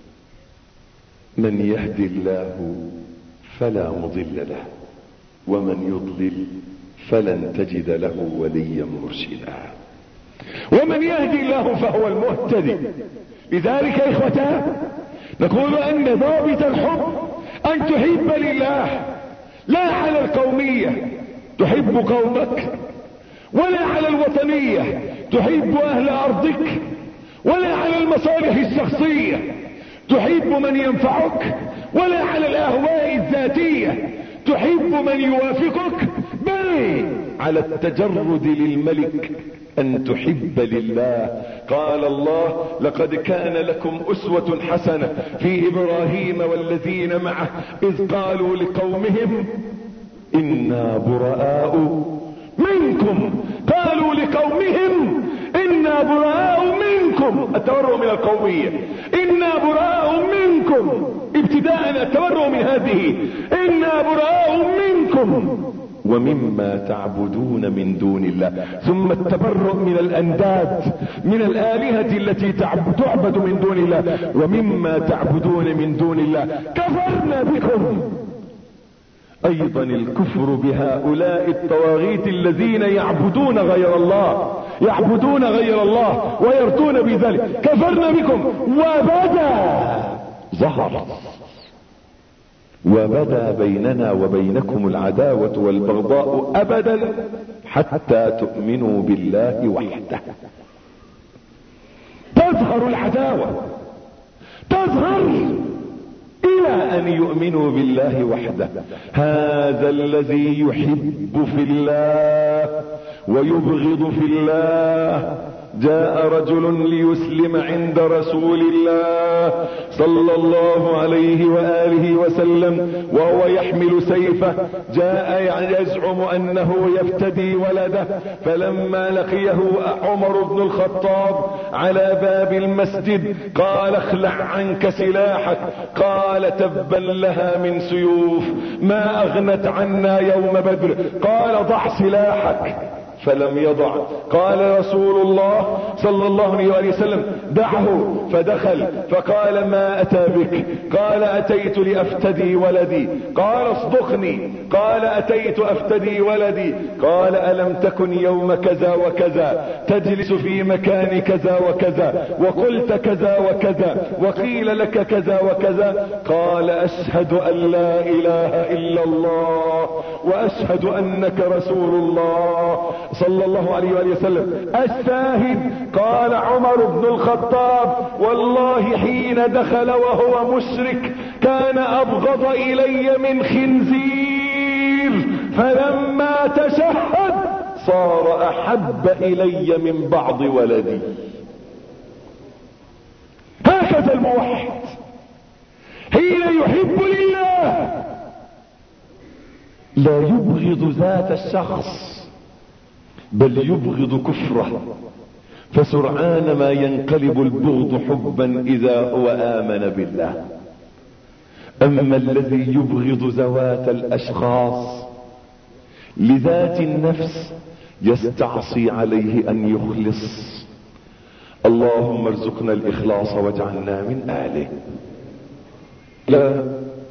من يهدي الله فلا مضل له ومن يضلل فلن تجد له وليا مرشدا. ومن يهدي الله فهو المهتدي. لذلك إخوتاه نقول أن ضابط الحب أن تحب لله، لا على القومية تحب قومك، ولا على الوطنية تحب أهل أرضك، ولا على المصالح الشخصية تحب من ينفعك، ولا على الأهواء الذاتية تحب من يوافقك، بل على التجرد للملك أن تحب لله. قال الله: لقد كان لكم أسوة حسنة في إبراهيم والذين معه إذ قالوا لقومهم إنا براء منكم. قالوا لقومهم إنا براء منكم، التبرؤ من القومية. إنا براء منكم ابتداء، التبرؤ من هذه. إنا براء منكم ومما تعبدون من دون الله. ثم التبرؤ من الأنداد، من الآلهة التي تعبد من دون الله. ومما تعبدون من دون الله كفرنا بكم. ايضا الكفر بهؤلاء الطواغيت الذين يعبدون غير الله، يعبدون غير الله ويرضون بذلك. كفرنا بكم وبدا بيننا وبينكم العداوة والبغضاء ابدا حتى تؤمنوا بالله وحده. تظهر العداوة، تظهر الى ان يؤمنوا بالله وحده. هذا الذي يحب في الله ويبغض في الله. جاء رجل ليسلم عند رسول الله صلى الله عليه وآله وسلم وهو يحمل سيفه. جاء يزعم انه يفتدي ولده، فلما لقيه عمر بن الخطاب على باب المسجد قال: اخلع عنك سلاحك. قال: تبا لها من سيوف ما اغنت عنا يوم بدر. قال: ضع سلاحك. فلم يضع. قال رسول الله صلى الله عليه وسلم: دعه. فدخل فقال: ما اتى بك؟ قال: اتيت لافتدي ولدي. قال: اصدقني. قال: اتيت افتدي ولدي. قال: الم تكن يوم كذا وكذا تجلس في مكان كذا وكذا وقلت كذا وكذا وقيل لك كذا وكذا؟ قال: اشهد ان لا اله الا الله واشهد انك رسول الله صلى الله عليه وآله وسلم. الشاهد: قال عمر بن الخطاب: والله حين دخل وهو مشرك كان أبغض إلي من خنزير، فلما تشهد صار أحب إلي من بعض ولدي. هكذا الموحد حين يحب لله لا يبغض ذات الشخص بل يبغض كفره، فسرعان ما ينقلب البغض حبا اذا هو امن بالله. اما الذي يبغض ذوات الاشخاص لذات النفس يستعصي عليه ان يخلص. اللهم ارزقنا الاخلاص واجعلنا من اهله. لا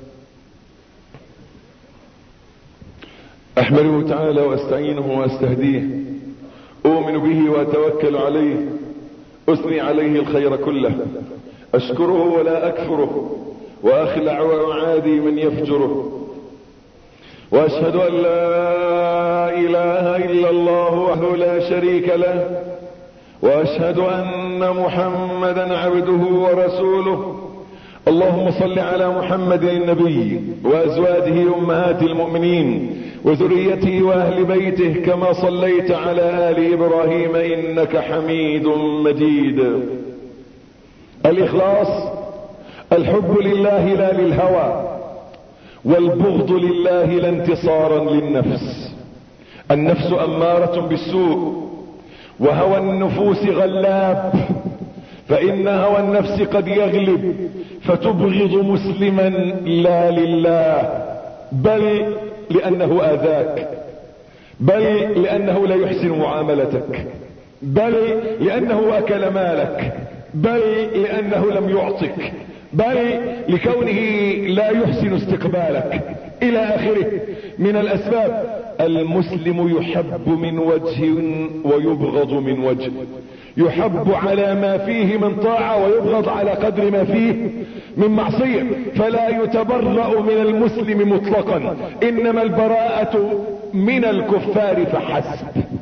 احمده تعالى واستعينه واستهديه، اؤمن به واتوكل عليه، اثني عليه الخير كله، اشكره ولا اكفره، واخلع واعادي من يفجره، واشهد ان لا اله الا الله وحده لا شريك له، واشهد ان محمدا عبده ورسوله. اللهم صل على محمد النبي وازواجه امهات المؤمنين وذريته واهل بيته كما صليت على ال ابراهيم انك حميد مجيد. الاخلاص الحب لله لا للهوى، والبغض لله لا انتصارا للنفس. النفس امارة بالسوء، وهوى النفوس غلاب، فان هوى النفس قد يغلب فتبغض مسلما لا لله، بل لانه اذاك، بل لانه لا يحسن معاملتك. بل لأنه أكل مالك، بل لأنه لم يعطك، بل لكونه لا يحسن استقبالك إلى آخره من الأسباب. المسلم يحب من وجه ويبغض من وجه، يحب على ما فيه من طاعة ويبغض على قدر ما فيه من معصية. فلا يتبرأ من المسلم مطلقا، إنما البراءة من الكفار فحسب،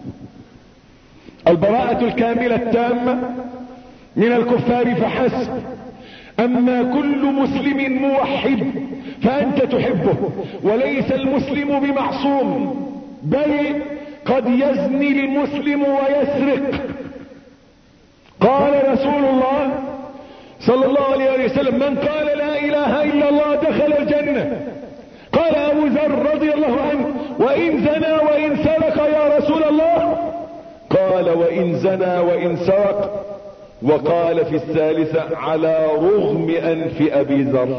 البراءة الكاملة التامة من الكفار فحسب. أما كل مسلم موحد فأنت تحبه، وليس المسلم بمعصوم، بل قد يزني المسلم ويسرق. قال رسول الله صلى الله عليه وسلم: من قال لا إله إلا الله دخل الجنة. قال أبو ذر رضي الله عنه: وإن زنى وإن سرق يا رسول الله؟ قال: وإن زنى وإن سرق. وقال في الثالثة: على رغم أنف أبي ذر.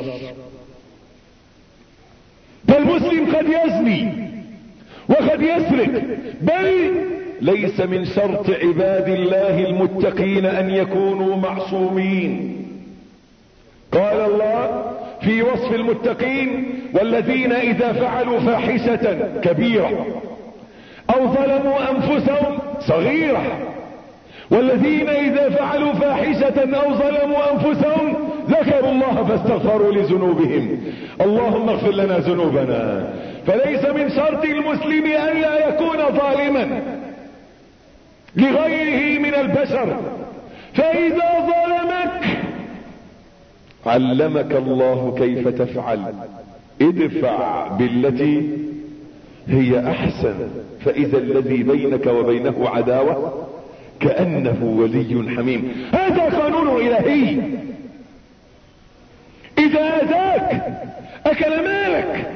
فالمسلم قد يزني وقد يسرق، بل ليس من شرط عباد الله المتقين أن يكونوا معصومين. قال الله في وصف المتقين: والذين إذا فعلوا فاحشة كبيرة أو ظلموا أنفسهم صغيرة، والذين إذا فعلوا فاحشة أو ظلموا أنفسهم ذكروا الله فاستغفروا لذنوبهم. اللهم اغفر لنا ذنوبنا. فليس من شرط المسلم أن لا يكون ظالما لغيره من البشر، فإذا ظلمك علمك الله كيف تفعل: ادفع بالتي هي أحسن، فإذا الذي بينك وبينه عداوة كأنه ولي حميم. هذا قانون إلهي. إذا أذاك أكل مالك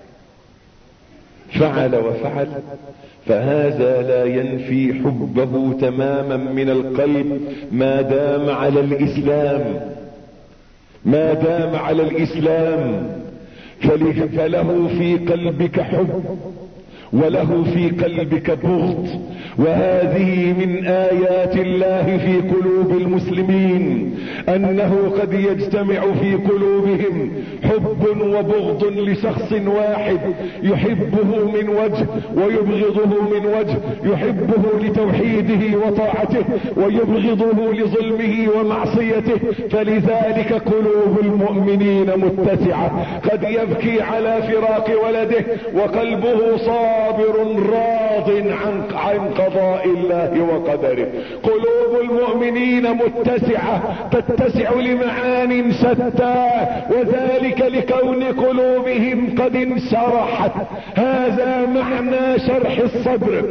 فعل وفعل، فهذا لا ينفي حبه تماما من القلب ما دام على الإسلام، ما دام على الإسلام. فله في قلبك حب وله في قلبك بغض، وهذه من آيات الله في قلوب المسلمين، أنه قد يجتمع في قلوبهم حب وبغض لشخص واحد، يحبه من وجه ويبغضه من وجه، يحبه لتوحيده وطاعته ويبغضه لظلمه ومعصيته. فلذلك قلوب المؤمنين متسعة، قد يبكي على فراق ولده وقلبه صابر راض عن قضاء الله وقدره. قلوب المؤمنين متسعة، تتسع لمعان شتى، وذلك لكون قلوبهم قد انشرحت. هذا معنى شرح الصدر،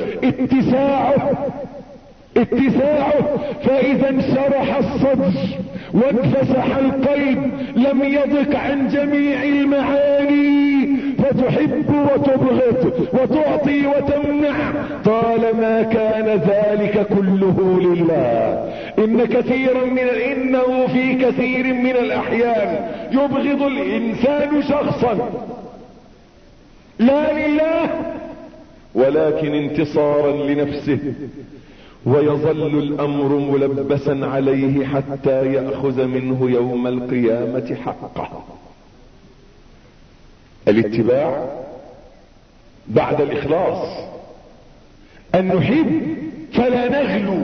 اتساعه. فإذا انشرح الصدر وانفسح القلب لم يضق عن جميع المعاني، فتحب وتبغض وتعطي وتمنع طالما كان ذلك كله لله. إنه في كثير من الأحيان يبغض الإنسان شخصا لا لله ولكن انتصارا لنفسه، ويظل الأمر ملبسا عليه حتى يأخذ منه يوم القيامة حقه. الاتباع بعد الإخلاص، أن نحب فلا نغلو،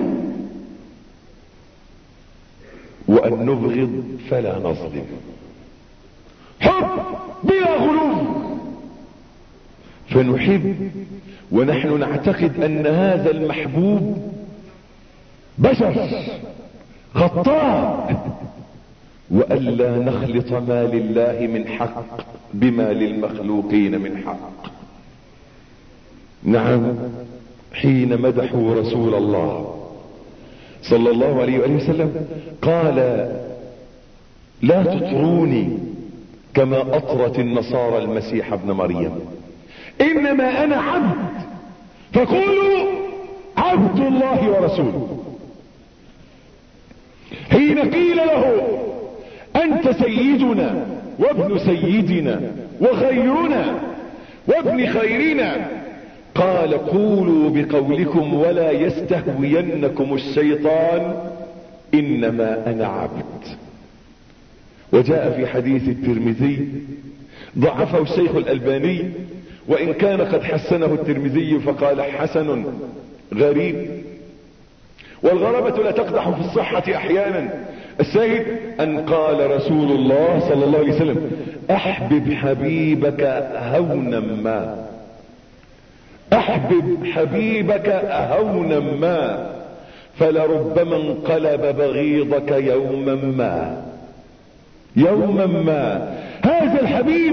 وأن نبغض فلا نظلم. حب بلا غلو، فنحب ونحن نعتقد أن هذا المحبوب بشر خطاء، وألا نخلط ما لله من حق بما للمخلوقين من حق. نعم، حين مدحوا رسول الله صلى الله عليه وسلم قال: لا تطروني كما أطرت النصارى المسيح ابن مريم، إنما أنا عبد فقولوا عبد الله ورسوله. حين قيل له: أنت سيدنا وابن سيدنا وخيرنا وابن خيرنا، قال: قال قولوا بقولكم ولا يستهوينكم الشيطان انما انا عبد. وجاء في حديث الترمذي ضعفه الشيخ الألباني وإن كان قد حسنه الترمذي فقال حسن غريب، والغرابة لا تقدح في الصحة أحيانا. الشاهد أن قال رسول الله صلى الله عليه وسلم أحبب حبيبك هونا ما، أحبب حبيبك هونا ما، فلربما انقلب بغيضك يوما ما. يوما ما هذا الحبيب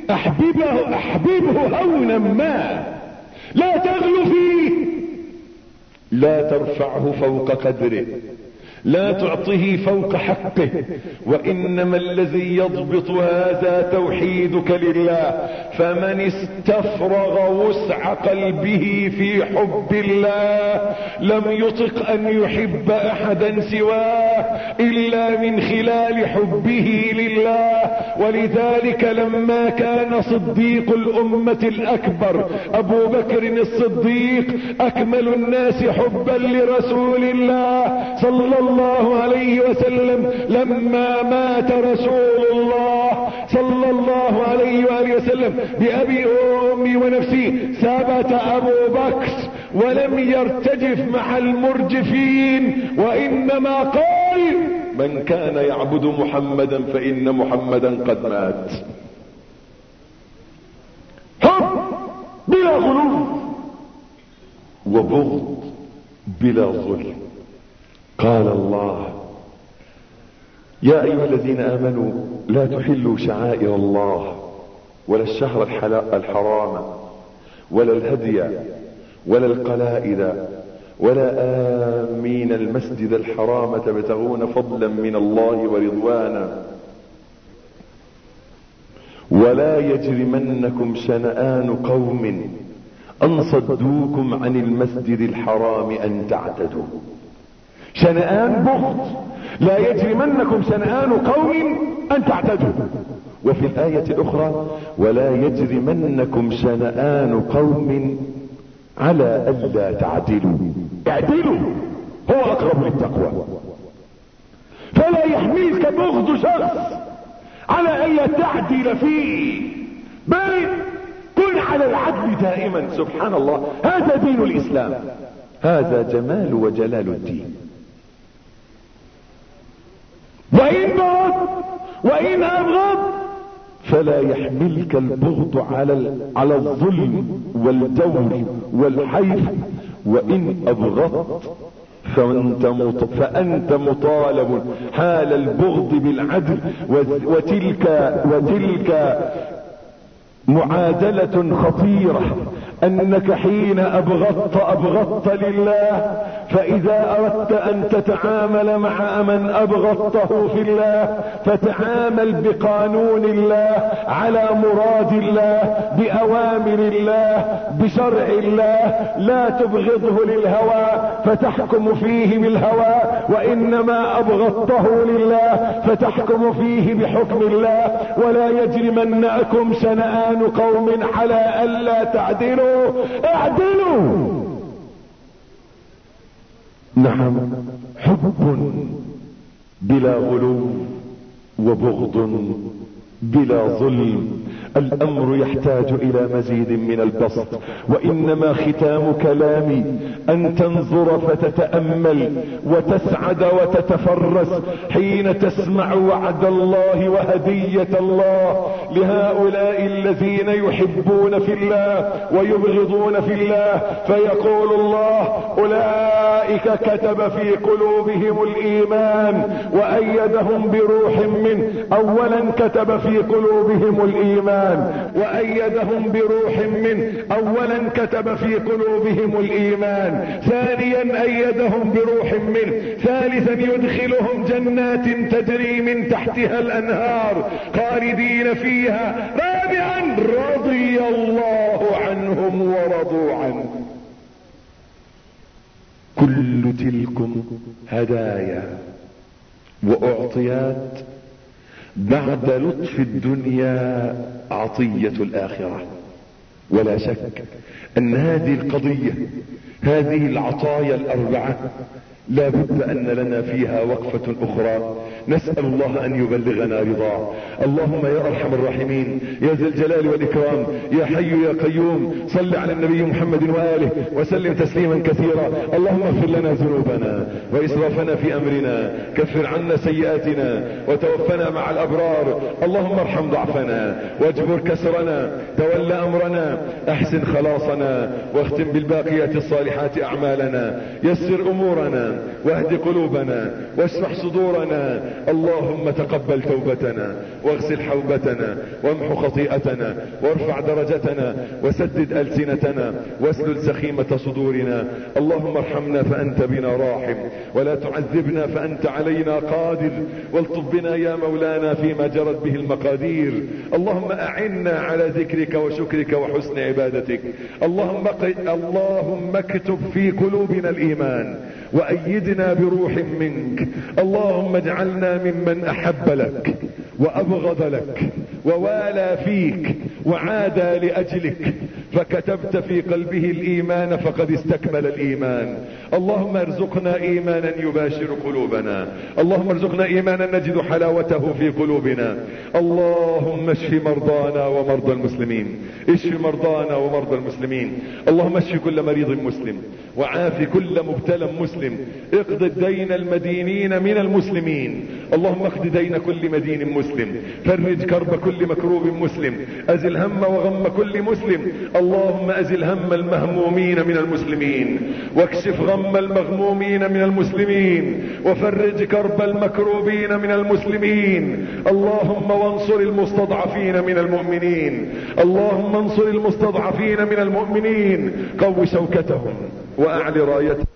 أحببه هونا ما، لا تغلو فيه، لا ترفعه فوق قدره، لا تعطيه فوق حقه، وإنما الذي يضبط هذا توحيدك لله. فمن استفرغ وسع قلبه في حب الله لم يطق أن يحب أحدا سواه إلا من خلال حبه لله. ولذلك لما كان صديق الأمة الأكبر أبو بكر الصديق أكمل الناس حبا لرسول الله صلى الله عليه وسلم، لما مات رسول الله صلى الله عليه وآله وسلم بأبي وأمي ونفسي ثبت أبو بكر ولم يرتجف مع المرجفين، وإنما قال من كان يعبد محمدا فإن محمدا قد مات. حب بلا غلو وبغض بلا ظلم. قال الله يا أيها الذين آمنوا لا تحلوا شعائر الله ولا الشهر الحرام ولا الهدي ولا القلائد ولا آمين المسجد الحرام تبتغون فضلا من الله ورضوانا ولا يجرمنكم شنآن قوم أن صدوكم عن المسجد الحرام أن تعتدوا. شنآن بغض، لا يجرمنكم شنآن قوم أن تعتدوا. وفي الآية الأخرى ولا يجرمنكم شنآن قوم على ألا تعدلوا. اعدلوا هو أقرب للتقوى. فلا يحملك بغض شخص على ألا تعدل فيه، بل كن على العدل دائما. سبحان الله، هذا دين الإسلام، هذا جمال وجلال الدين. وإن بغض وإن أبغض فلا يحملك البغض على الظلم والجور والحيف. وإن أبغضت فأنت مطالب حال البغض بالعدل. وتلك معادلة خطيرة، أنك حين أبغضت لله، فإذا أردت أن تتعامل مع من أبغضته في الله فتعامل بقانون الله، على مراد الله، بأوامر الله، بشرع الله. لا تبغضه للهوى فتحكم فيه بالهوى، وإنما أبغضته لله فتحكم فيه بحكم الله. ولا يجرمنكم شنآن قوم على ألا تعدلوا، اعدلوا. نعم، حب بلا غلو وبغض بلا ظلم. الأمر يحتاج إلى مزيد من البسط، وإنما ختام كلامي أن تنظر فتتأمل وتسعد وتتفرس حين تسمع وعد الله وهدية الله لهؤلاء الذين يحبون في الله ويبغضون في الله. فيقول الله أولئك كتب في قلوبهم الإيمان وأيدهم بروح منه. أولا كتب في قلوبهم الإيمان وأيدهم بروح منه. أولا كتب في قلوبهم الإيمان، ثانيا أيدهم بروح منه، ثالثا يدخلهم جنات تجري من تحتها الأنهار خالدين فيها، رابعا رضي الله عنهم ورضوا عنه. كل تلكم هدايا وأعطيات بعد لطف الدنيا عطية الآخرة. ولا شك ان هذه القضية، هذه العطايا الاربعة لا بد ان لنا فيها وقفة اخرى، نسأل الله ان يبلغنا رضاه. اللهم يا ارحم الراحمين يا ذا الجلال والاكرام يا حي يا قيوم، صل على النبي محمد وآله وسلم تسليما كثيرا. اللهم اغفر لنا ذنوبنا واسرافنا في امرنا، كفر عنا سيئاتنا وتوفنا مع الابرار. اللهم ارحم ضعفنا واجبر كسرنا، تول امرنا، احسن خلاصنا، واختم بالباقيات الصالحات اعمالنا، يسر امورنا واهد قلوبنا واشرح صدورنا. اللهم تقبل توبتنا واغسل حوبتنا وامحو خطيئتنا وارفع درجتنا وسدد ألسنتنا واسلل سخيمة صدورنا. اللهم ارحمنا فأنت بنا راحم، ولا تعذبنا فأنت علينا قادر، والطف بنا يا مولانا فيما جرت به المقادير. اللهم أعنا على ذكرك وشكرك وحسن عبادتك. اللهم اكتب في قلوبنا الإيمان وأيدنا بروح منك. اللهم اجعلنا ممن أحب لك وأبغض لك ووالى فيك وعادى لأجلك، فكتبت في قلبه الإيمان فقد استكمل الإيمان. اللهم ارزقنا إيمانا يباشر قلوبنا، اللهم ارزقنا إيمانا نجد حلاوته في قلوبنا. اللهم اشف مرضانا ومرضى المسلمين، اشف مرضانا ومرضى المسلمين. اللهم اشف كل مريض مسلم وعاف كل مبتلى مسلم. اقض الدين المدينين من المسلمين، اللهم اقض دين كل مدين مسلم، فرج كرب كل مكروب مسلم، ازل هم وغم كل مسلم. اللهم ازل هم المهمومين من المسلمين، واكشف غم المغمومين من المسلمين، وفرج كرب المكروبين من المسلمين. اللهم وانصر المستضعفين من المؤمنين، اللهم انصر المستضعفين من المؤمنين، قو شوكتهم واعل رايتهم.